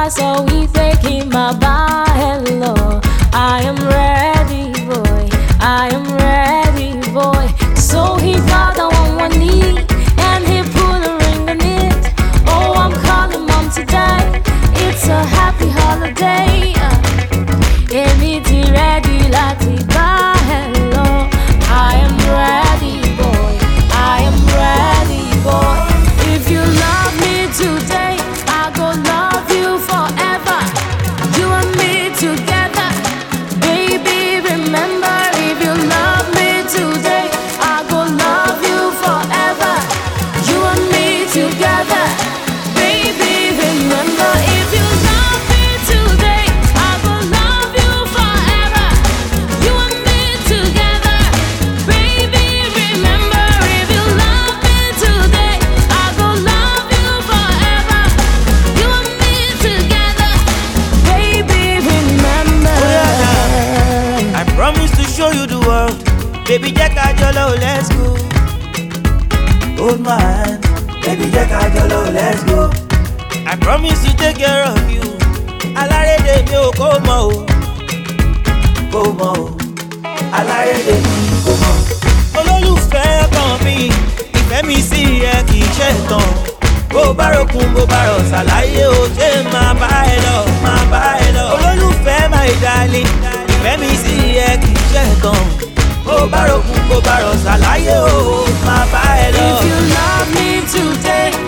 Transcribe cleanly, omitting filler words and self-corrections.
so we taking my hello. I am ready, boy. I am ready, boy. So he got on one knee and he put a ring on it. Oh, I'm calling mom today. It's a happy holiday. Anything ready, lati ba hello. I am ready, boy. I am ready, boy. If you love me today, I go love you forever. You and me together, baby. Remember, if you love me today, I go love you forever. You and me together, baby. Remember, if you love me today, I go love you forever. You and me together, baby. Remember, if you love me today, I go love you forever. You and me together, baby. Remember. I promise to show you the world. Baby, Jack Ajolo, let's go. Hold my hand. Baby, Jack Ajolo, let's go. I promise to take care of you. Alárédè mi ò kó mọ̀ o. Kó mọ̀ o. Alárédè mi kó mọ̀. Olólùfẹ́ kan mi, ìfẹ́ mi sí ẹ kì í ṣe tán. Bó bá rokun bó bá rọ̀ ṣàlàyé o, ṣé máa bá ẹ lọ, máa bá ẹ lọ. Olólùfẹ́ my darling, ìfẹ́ mi sí ẹ kì í ṣe tán. Bó bá rokun bó bá rọ̀ ṣàlàyé o, máa bá ẹ lọ. If you love me today,